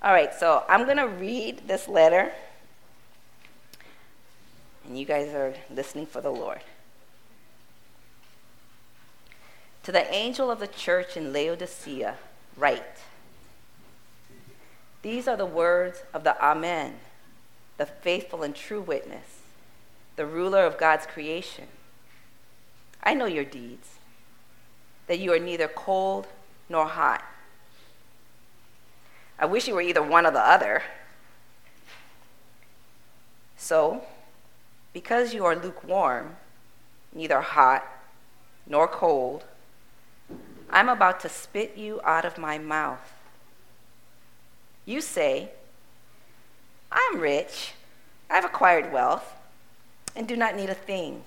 All right, so I'm going to read this letter, and you guys are listening for the Lord. To the angel of the church in Laodicea, write, these are the words of the Amen, the faithful and true witness, the ruler of God's creation. I know your deeds, that you are neither cold nor hot. I wish you were either one or the other. So, because you are lukewarm, neither hot nor cold, I'm about to spit you out of my mouth. You say, I'm rich, I've acquired wealth, and do not need a thing.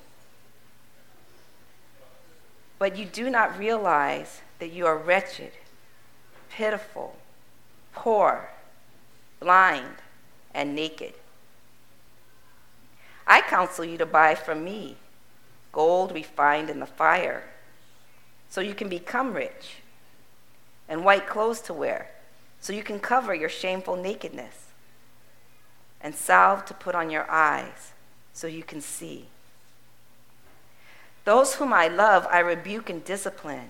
But you do not realize that you are wretched, pitiful, poor, blind, and naked. I counsel you to buy from me gold refined in the fire, so you can become rich, and white clothes to wear, so you can cover your shameful nakedness, and salve to put on your eyes, so you can see. Those whom I love, I rebuke and discipline.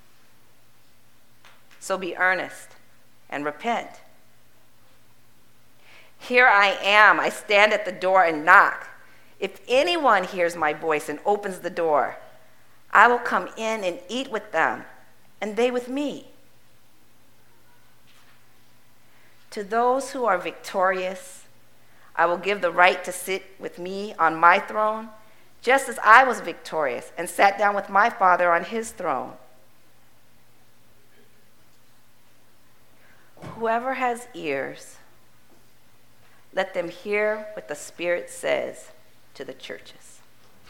So be earnest and repent. Here I am, I stand at the door and knock. If anyone hears my voice and opens the door, I will come in and eat with them, and they with me. To those who are victorious, I will give the right to sit with me on my throne, just as I was victorious and sat down with my Father on his throne. Whoever has ears, let them hear what the Spirit says to the churches.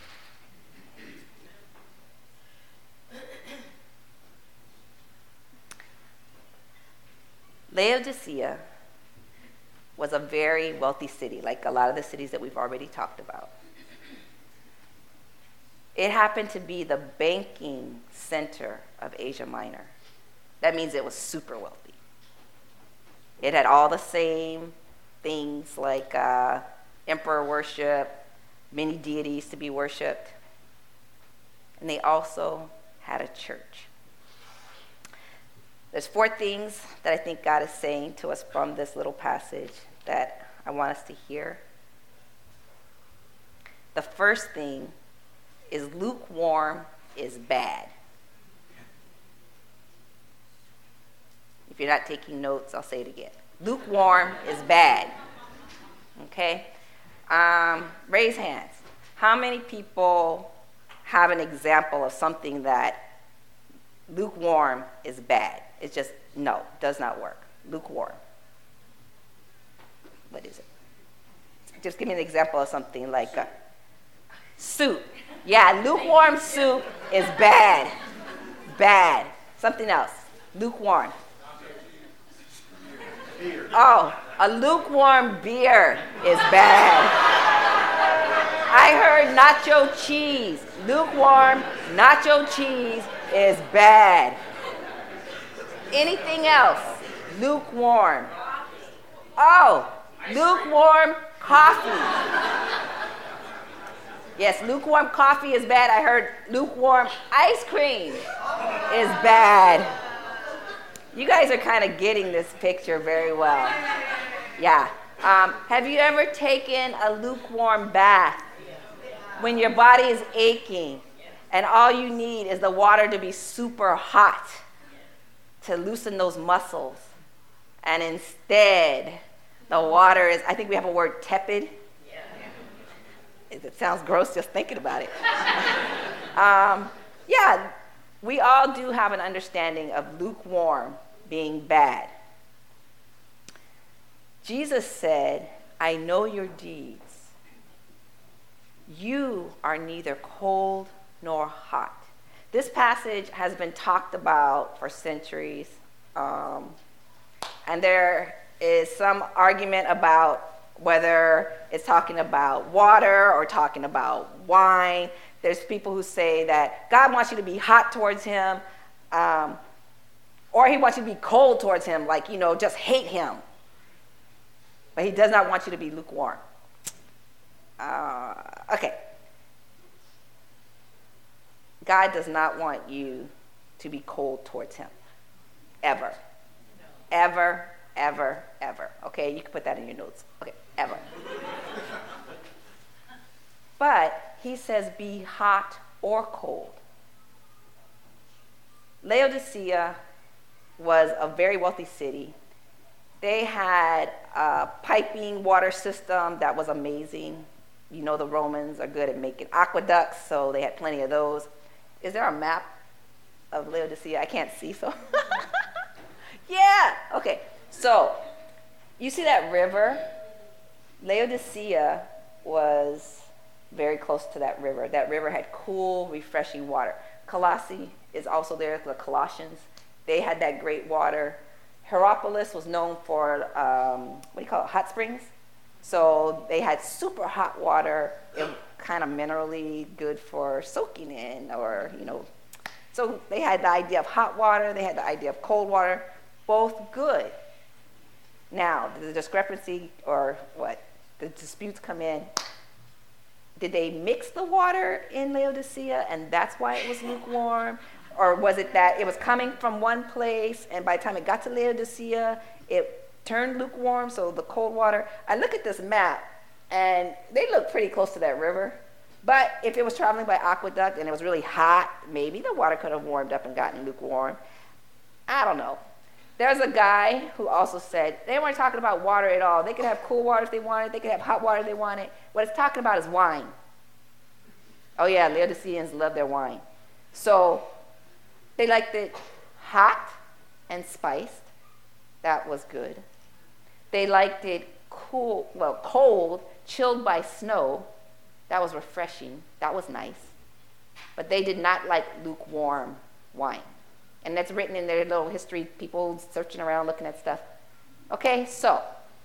Laodicea was a very wealthy city, like a lot of the cities that we've already talked about. It happened to be the banking center of Asia Minor. That means it was super wealthy. It had all the same things like emperor worship, many deities to be worshipped, and they also had a church. There's 4 things that I think God is saying to us from this little passage that I want us to hear. The first thing is lukewarm is bad. If you're not taking notes, I'll say it again. Lukewarm is bad. Okay? Raise hands. How many people have an example of something that lukewarm is bad? It's just, no, does not work. Lukewarm. What is it? Just give me an example of something like soup. Yeah, lukewarm soup is bad. Bad. Something else. Lukewarm. Oh, a lukewarm beer is bad. I heard nacho cheese. Lukewarm nacho cheese is bad. Anything else? Lukewarm. Oh, lukewarm coffee. Yes, lukewarm coffee is bad. I heard lukewarm ice cream is bad. You guys are kind of getting this picture very well. Yeah. Have you ever taken a lukewarm bath when your body is aching and all you need is the water to be super hot to loosen those muscles? And instead, the water is, I think we have a word, tepid. It sounds gross just thinking about it. Yeah, we all do have an understanding of lukewarm being bad. Jesus said, I know your deeds. You are neither cold nor hot. This passage has been talked about for centuries, and there is some argument about whether it's talking about water or talking about wine. There's people who say that God wants you to be hot towards him, or he wants you to be cold towards him, like, just hate him. But he does not want you to be lukewarm. Okay. God does not want you to be cold towards him. Ever. Ever, ever, ever. Okay, you can put that in your notes. Okay, ever. But he says be hot or cold. Laodicea was a very wealthy city. They had a piping water system that was amazing. You know the Romans are good at making aqueducts, so they had plenty of those. Is there a map of Laodicea? I can't see, so. Yeah, okay. So, you see that river? Laodicea was very close to that river. That river had cool, refreshing water. Colossae is also there, the Colossians. They had that great water. Hierapolis was known for, hot springs. So they had super hot water, kind of minerally good for soaking in, or, So they had the idea of hot water, they had the idea of cold water, both good. Now, the discrepancy, or what, the disputes come in. Did they mix the water in Laodicea, and that's why it was lukewarm? Or was it that it was coming from one place, and by the time it got to Laodicea, it turned lukewarm, so the cold water? I look at this map, and they look pretty close to that river. But if it was traveling by aqueduct and it was really hot, maybe the water could have warmed up and gotten lukewarm. I don't know. There's a guy who also said they weren't talking about water at all. They could have cool water if they wanted. They could have hot water if they wanted. What it's talking about is wine. Oh yeah, Laodiceans love their wine. So they liked it hot and spiced. That was good. They liked it cold, chilled by snow. That was refreshing. That was nice. But they did not like lukewarm wine. And that's written in their little history, people searching around looking at stuff. Okay, so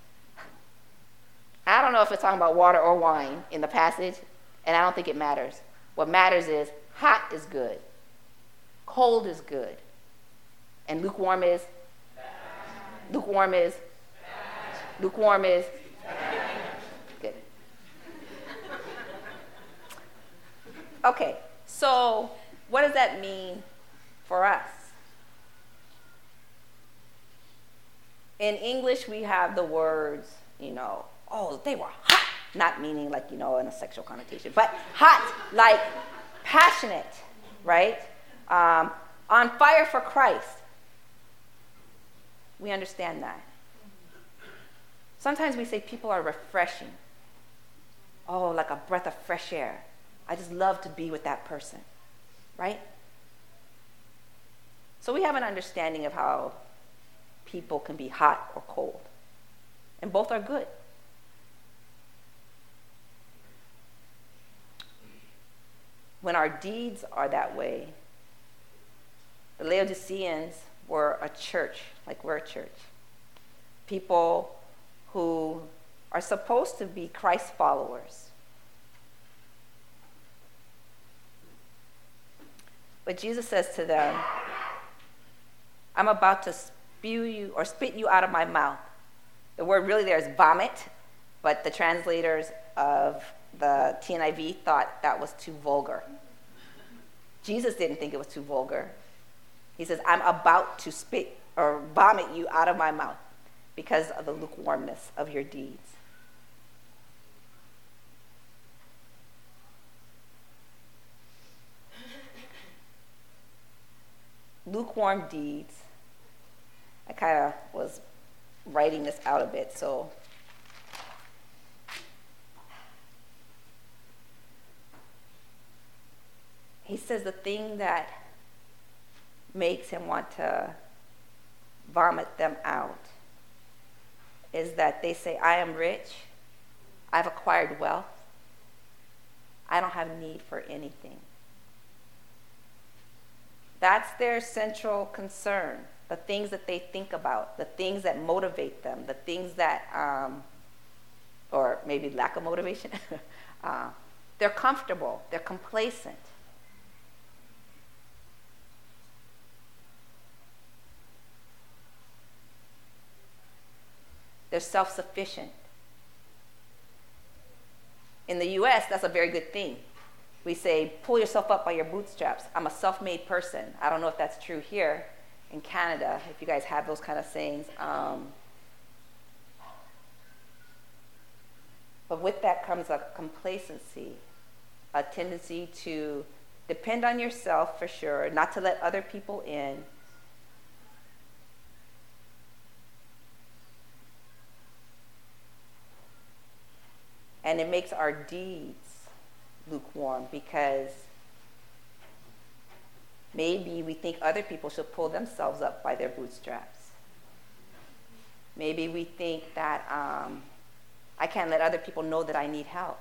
I don't know if it's talking about water or wine in the passage, and I don't think it matters. What matters is hot is good, cold is good, and lukewarm is? Lukewarm is? Lukewarm is? Good. Okay, so what does that mean for us? In English, we have the words, oh, they were hot. Not meaning like, in a sexual connotation, but hot, like passionate, right? On fire for Christ. We understand that. Sometimes we say people are refreshing. Oh, like a breath of fresh air. I just love to be with that person, right? So we have an understanding of how people can be hot or cold. And both are good. When our deeds are that way, the Laodiceans were a church, like we're a church. People who are supposed to be Christ followers. But Jesus says to them, I'm about to spew you or spit you out of my mouth. The word really there is vomit, but the translators of the TNIV thought that was too vulgar. Jesus didn't think it was too vulgar. He says, I'm about to spit or vomit you out of my mouth because of the lukewarmness of your deeds. Lukewarm deeds. I kind of was writing this out a bit, so he says the thing that makes him want to vomit them out is that they say, I am rich, I've acquired wealth, I don't have need for anything. That's their central concern, the things that they think about, the things that motivate them, the things that, or maybe lack of motivation, they're comfortable, they're complacent. They're self-sufficient. In the US, that's a very good thing. We say, pull yourself up by your bootstraps. I'm a self-made person. I don't know if that's true here in Canada, if you guys have those kind of sayings. But with that comes a complacency, a tendency to depend on yourself for sure, not to let other people in. And it makes our deeds lukewarm because maybe we think other people should pull themselves up by their bootstraps. Maybe we think that I can't let other people know that I need help.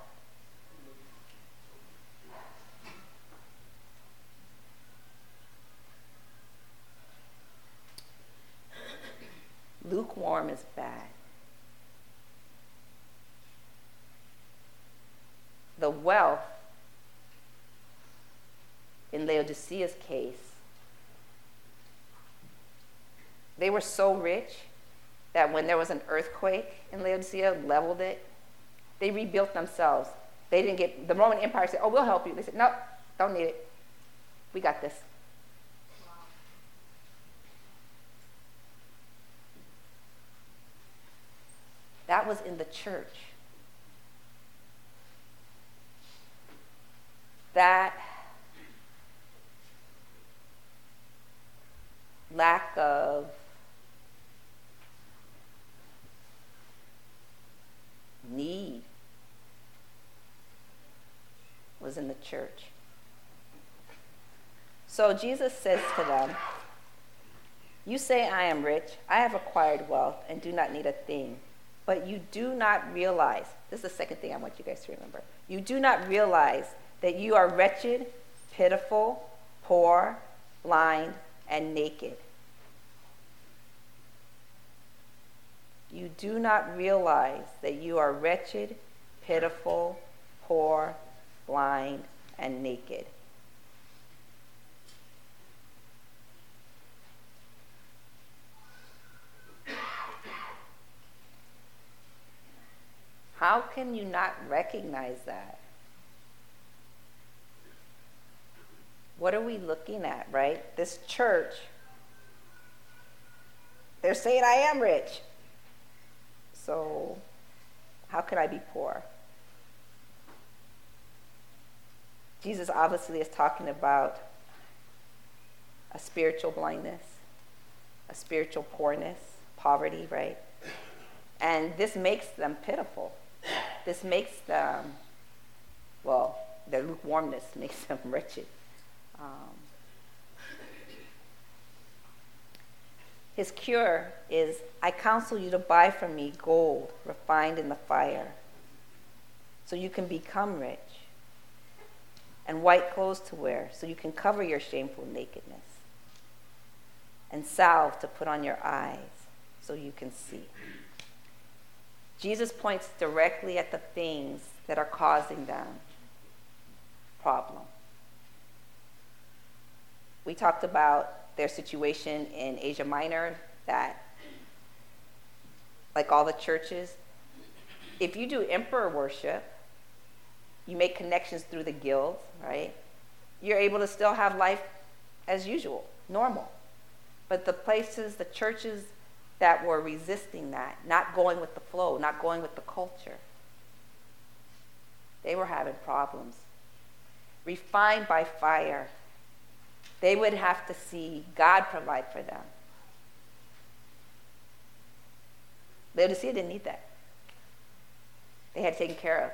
Lukewarm is bad. The wealth in Laodicea's case, they were so rich that when there was an earthquake in Laodicea, leveled it, they rebuilt themselves. They didn't get, the Roman Empire said, oh, we'll help you. They said, no, don't need it. We got this. That was in the church. That lack of need was in the church. So Jesus says to them, you say I am rich, I have acquired wealth and do not need a thing. But you do not realize, this is the second thing I want you guys to remember. You do not realize that you are wretched, pitiful, poor, blind, and naked. You do not realize that you are wretched, pitiful, poor, blind, and naked. How can you not recognize that? What are we looking at, right? This church, they're saying I am rich. So how could I be poor? Jesus obviously is talking about a spiritual blindness, a spiritual poorness, poverty, right? And this makes them pitiful. This makes them, well, their lukewarmness makes them wretched. His cure is, I counsel you to buy from me gold refined in the fire, so you can become rich, and white clothes to wear, so you can cover your shameful nakedness, and salve to put on your eyes, so you can see. Jesus points directly at the things that are causing them problem. We talked about their situation in Asia Minor, that, like all the churches, if you do emperor worship, you make connections through the guilds, right? You're able to still have life as usual, normal. But the places, the churches that were resisting that, not going with the flow, not going with the culture, they were having problems. Refined by fire, they would have to see God provide for them. Laodicea didn't need that. They had taken care of.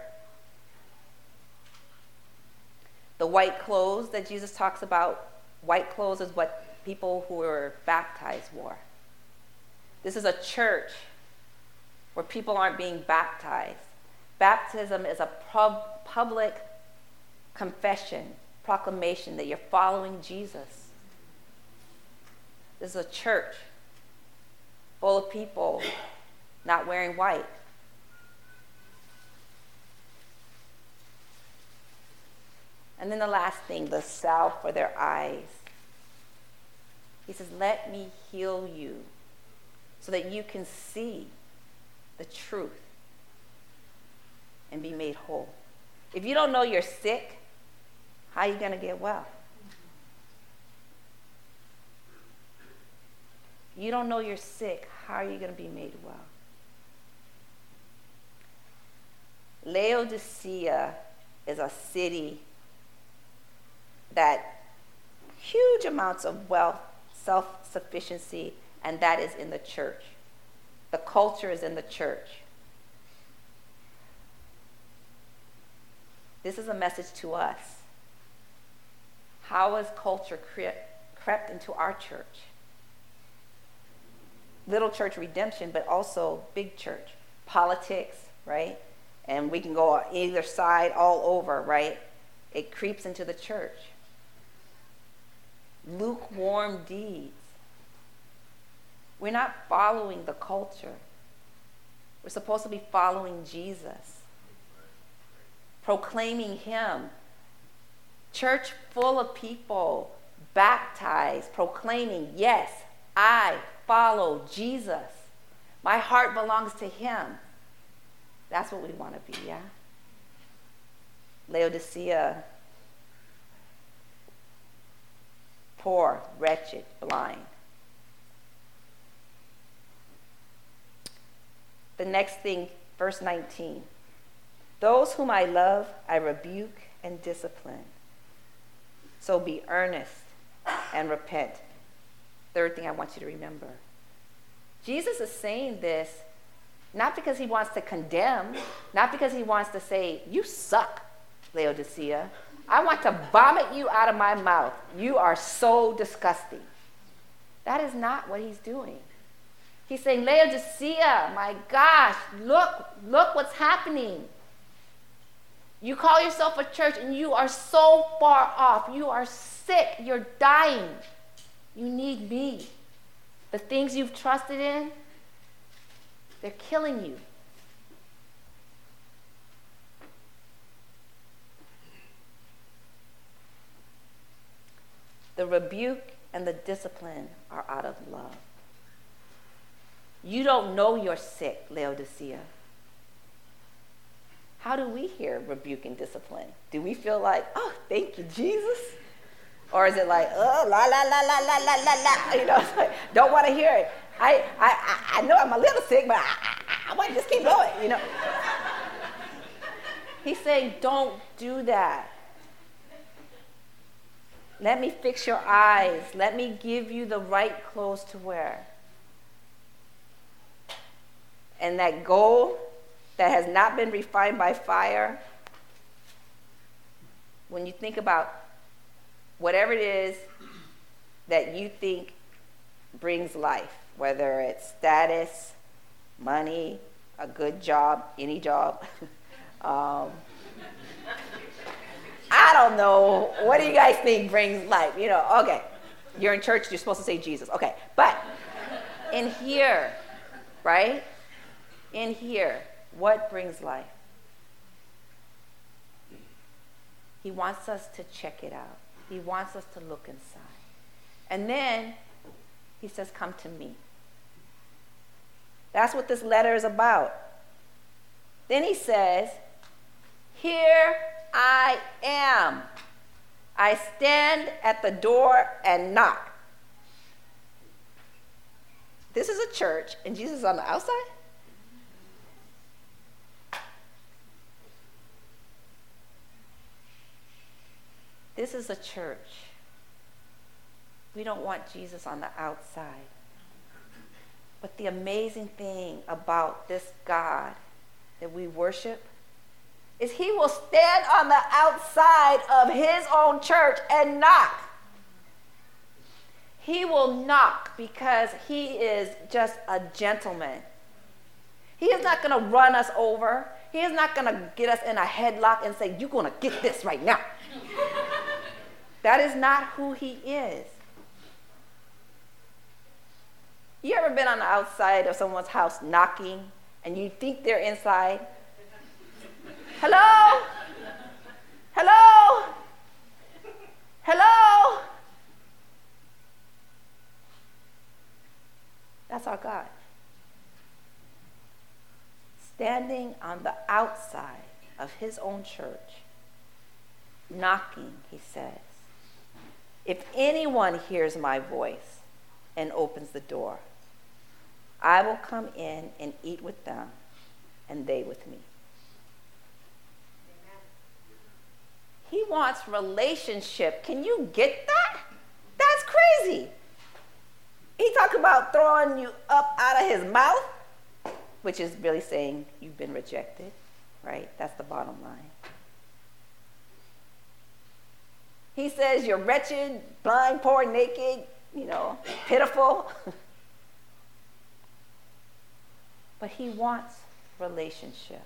The white clothes that Jesus talks about, white clothes is what people who were baptized wore. This is a church where people aren't being baptized. Baptism is a public confession, proclamation that you're following Jesus. This is a church full of people not wearing white. And then the last thing, the salve for their eyes. He says, let me heal you so that you can see the truth and be made whole. If you don't know you're sick, how are you going to get well? You don't know you're sick, how are you going to be made well? Laodicea is a city that huge amounts of wealth, self-sufficiency, and that is in the church. The culture is in the church. This is a message to us. How has culture crept into our church? Little church redemption, but also big church. Politics, right? And we can go on either side, all over, right? It creeps into the church. Lukewarm deeds. We're not following the culture. We're supposed to be following Jesus, proclaiming him. Church full of people, baptized, proclaiming, yes, I follow Jesus. My heart belongs to him. That's what we want to be, yeah? Laodicea, poor, wretched, blind. The next thing, verse 19. Those whom I love, I rebuke and discipline. So be earnest and repent. Third thing I want you to remember. Jesus is saying this not because he wants to condemn, not because he wants to say, you suck, Laodicea. I want to vomit you out of my mouth. You are so disgusting. That is not what he's doing. He's saying, Laodicea, my gosh, look what's happening. You call yourself a church and you are so far off. You are sick. You're dying. You need me. The things you've trusted in, they're killing you. The rebuke and the discipline are out of love. You don't know you're sick, Laodicea. How do we hear rebuke and discipline? Do we feel like, oh, thank you, Jesus? Or is it like, oh, la, la, la, la, la, la, la, la. You know, it's like, don't want to hear it. I know I'm a little sick, but I want to just keep going, you know. He's saying, don't do that. Let me fix your eyes. Let me give you the right clothes to wear. And that gold that has not been refined by fire, when you think about whatever it is that you think brings life, whether it's status, money, a good job, any job, I don't know. What do you guys think brings life? You know, okay. You're in church, you're supposed to say Jesus. Okay. But in here, right? In here, what brings life? He wants us to check it out. He wants us to look inside. And then he says, come to me. That's what this letter is about. Then he says, here I am. I stand at the door and knock. This is a church, and Jesus is on the outside? This is a church. We don't want Jesus on the outside. But the amazing thing about this God that we worship is he will stand on the outside of his own church and knock. He will knock because he is just a gentleman. He is not going to run us over. He is not going to get us in a headlock and say, you're going to get this right now. That is not who he is. You ever been on the outside of someone's house knocking and you think they're inside? Hello? Hello? Hello? That's our God. Standing on the outside of his own church, knocking, he says, if anyone hears my voice and opens the door, I will come in and eat with them, and they with me. Amen. He wants relationship. Can you get that? That's crazy. He talked about throwing you up out of his mouth, which is really saying you've been rejected, right? That's the bottom line. He says you're wretched, blind, poor, naked, pitiful. But he wants relationship.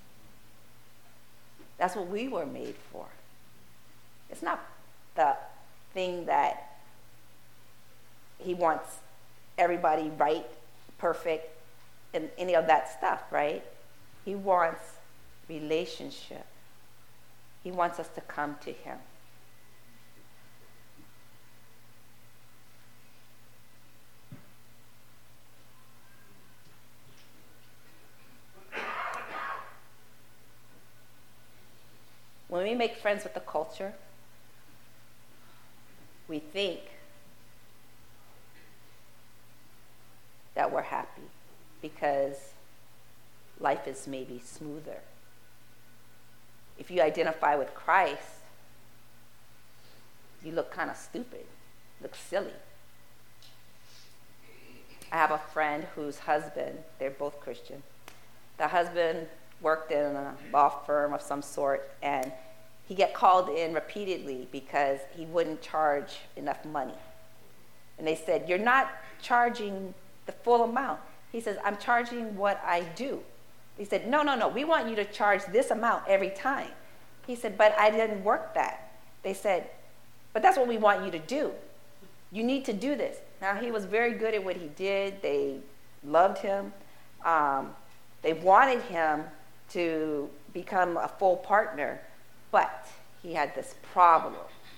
That's what we were made for. It's not the thing that he wants everybody right, perfect, and any of that stuff, right? He wants relationship. He wants us to come to him. When we make friends with the culture, we think that we're happy because life is maybe smoother. If you identify with Christ, you look kind of stupid, look silly. I have a friend whose husband, they're both Christian. The husband worked in a law firm of some sort, and he get called in repeatedly because he wouldn't charge enough money. And they said, you're not charging the full amount. He says, I'm charging what I do. He said, no, we want you to charge this amount every time. He said, but I didn't work that. They said, but that's what we want you to do. You need to do this. Now, he was very good at what he did. They loved him. They wanted him to become a full partner, but he had this problem.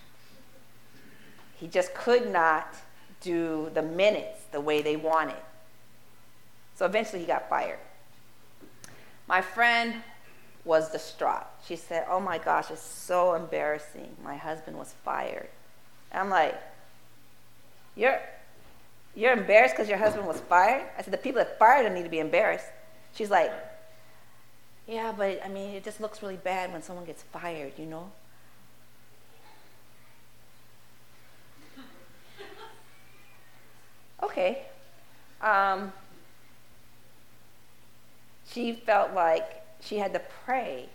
He just could not do the minutes the way they wanted. So eventually he got fired. My friend was distraught. She said, oh my gosh, it's so embarrassing. My husband was fired. And I'm like, you're embarrassed because your husband was fired? I said, the people that fired him need to be embarrassed. She's like, yeah, but it just looks really bad when someone gets fired, Okay. She felt like she had to pray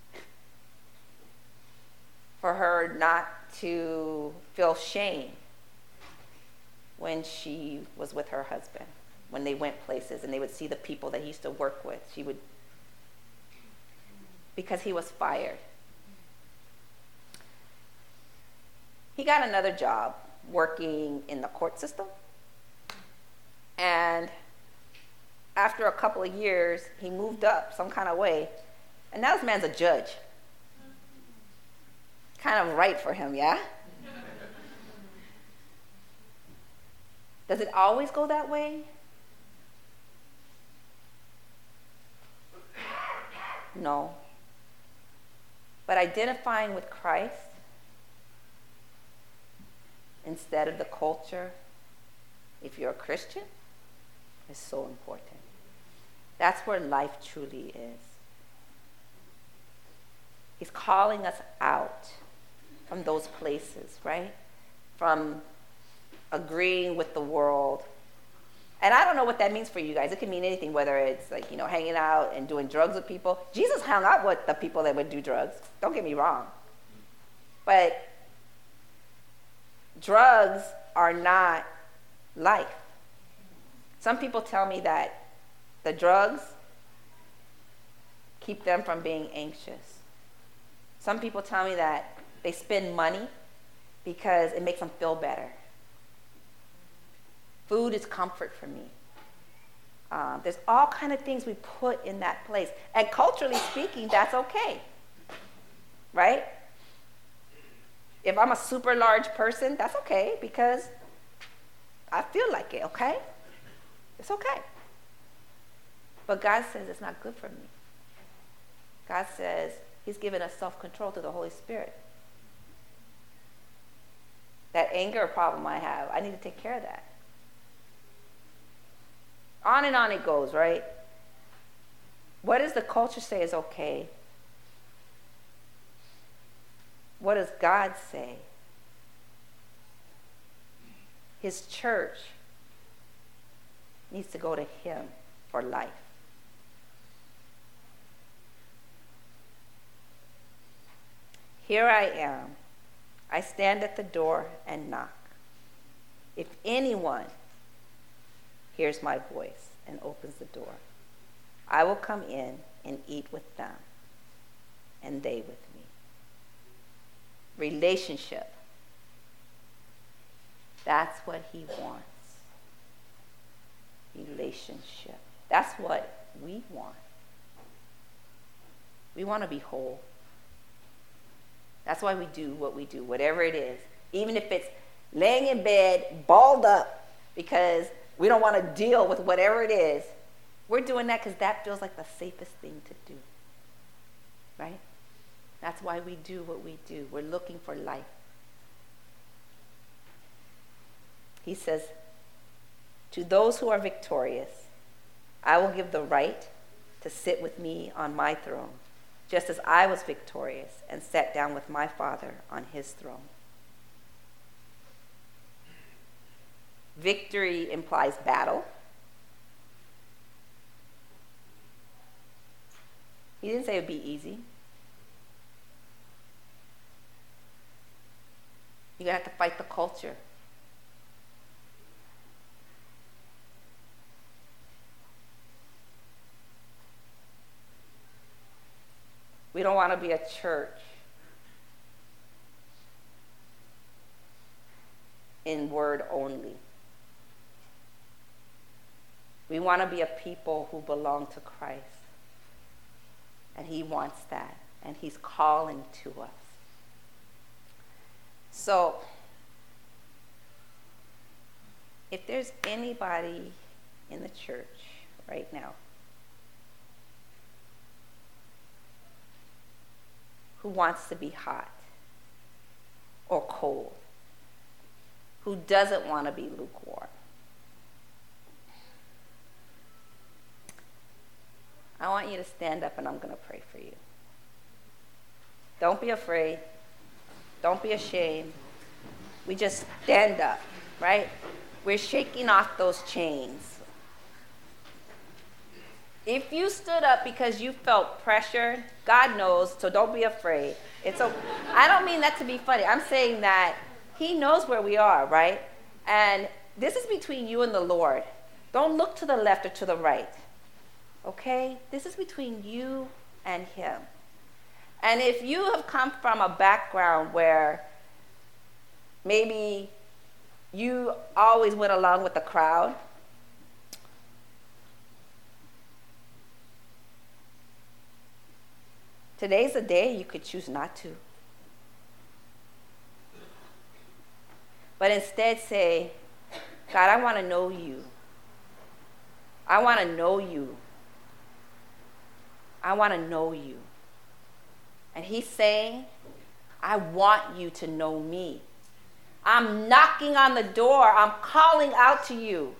for her not to feel shame when she was with her husband, when they went places and they would see the people that he used to work with. Because he was fired. He got another job working in the court system. And after a couple of years, he moved up some kind of way. And now this man's a judge. Kind of right for him, yeah? Does it always go that way? No. But identifying with Christ instead of the culture, if you're a Christian, is so important. That's where life truly is. He's calling us out from those places, right? From agreeing with the world. And I don't know what that means for you guys. It can mean anything, whether it's like, hanging out and doing drugs with people. Jesus hung out with the people that would do drugs. Don't get me wrong. But drugs are not life. Some people tell me that the drugs keep them from being anxious. Some people tell me that they spend money because it makes them feel better. Food is comfort for me. There's all kind of things we put in that place. And culturally speaking, that's okay. Right? If I'm a super large person, that's okay because I feel like it, okay? It's okay. But God says it's not good for me. God says He's given us self-control through the Holy Spirit. That anger problem I have, I need to take care of that. On and on it goes, right? What does the culture say is okay? What does God say? His church needs to go to him for life. Here I am. I stand at the door and knock. If anyone hears my voice and opens the door, I will come in and eat with them, and they with me. Relationship. That's what he wants. Relationship. That's what we want. We want to be whole. That's why we do what we do, whatever it is. Even if it's laying in bed, balled up, because we don't want to deal with whatever it is. We're doing that because that feels like the safest thing to do. Right? That's why we do what we do. We're looking for life. He says, to those who are victorious, I will give the right to sit with me on my throne, just as I was victorious and sat down with my Father on his throne. Victory implies battle. He didn't say it would be easy. You're going to have to fight the culture. We don't want to be a church in word only. We want to be a people who belong to Christ. And he wants that. And he's calling to us. So, if there's anybody in the church right now who wants to be hot or cold, who doesn't want to be lukewarm, I want you to stand up and I'm going to pray for you. Don't be afraid. Don't be ashamed. We just stand up, right? We're shaking off those chains. If you stood up because you felt pressured, God knows, so don't be afraid. I don't mean that to be funny. I'm saying that he knows where we are, right? And this is between you and the Lord. Don't look to the left or to the right. Okay? This is between you and him. And if you have come from a background where maybe you always went along with the crowd, today's the day you could choose not to. But instead say, God, I want to know you. I want to know you. I want to know you. And he's saying, I want you to know me. I'm knocking on the door. I'm calling out to you.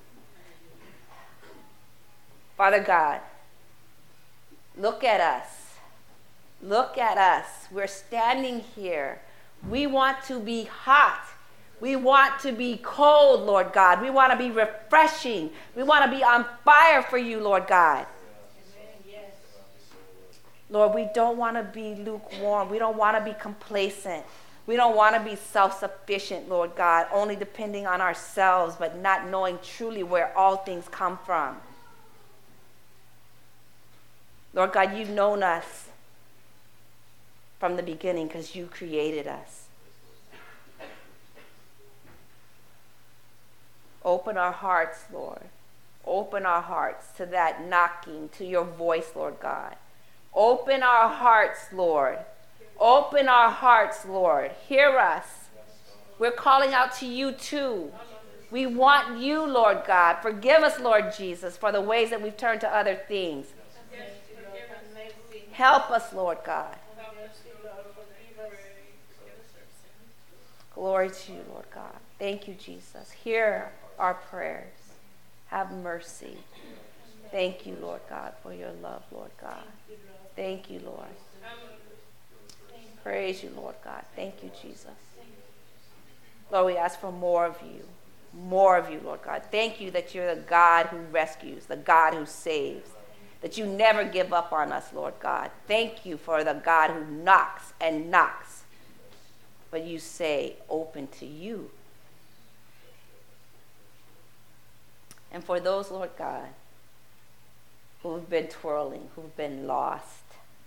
Father God, look at us. Look at us. We're standing here. We want to be hot. We want to be cold, Lord God. We want to be refreshing. We want to be on fire for you, Lord God. Lord, we don't want to be lukewarm. We don't want to be complacent. We don't want to be self-sufficient, Lord God, only depending on ourselves, but not knowing truly where all things come from. Lord God, you've known us from the beginning because you created us. Open our hearts, Lord. Open our hearts to that knocking, to your voice, Lord God. Open our hearts, Lord. Open our hearts, Lord. Hear us. We're calling out to you too. We want you, Lord God. Forgive us, Lord Jesus, for the ways that we've turned to other things. Help us, Lord God. Glory to you, Lord God. Thank you, Jesus. Hear our prayers. Have mercy. Thank you, Lord God, for your love, Lord God. Thank you, Lord. Praise you, Lord God. Thank you, Jesus. Lord, we ask for more of you. More of you, Lord God. Thank you that you're the God who rescues, the God who saves, that you never give up on us, Lord God. Thank you for the God who knocks and knocks, but you say, open to you. And for those, Lord God, who've been twirling, who've been lost,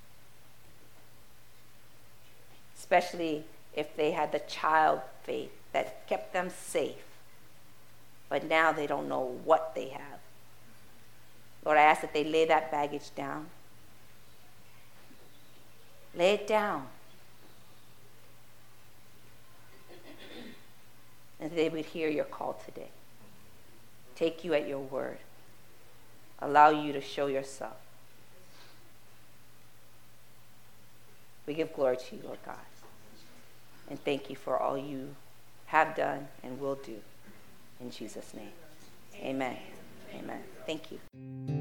especially if they had the child faith that kept them safe, but now they don't know what they have. Lord, I ask that they lay that baggage down. Lay it down. And they would hear your call today. Take you at your word. Allow you to show yourself. We give glory to you, Lord God. And thank you for all you have done and will do. In Jesus' name. Amen. Amen. Thank you.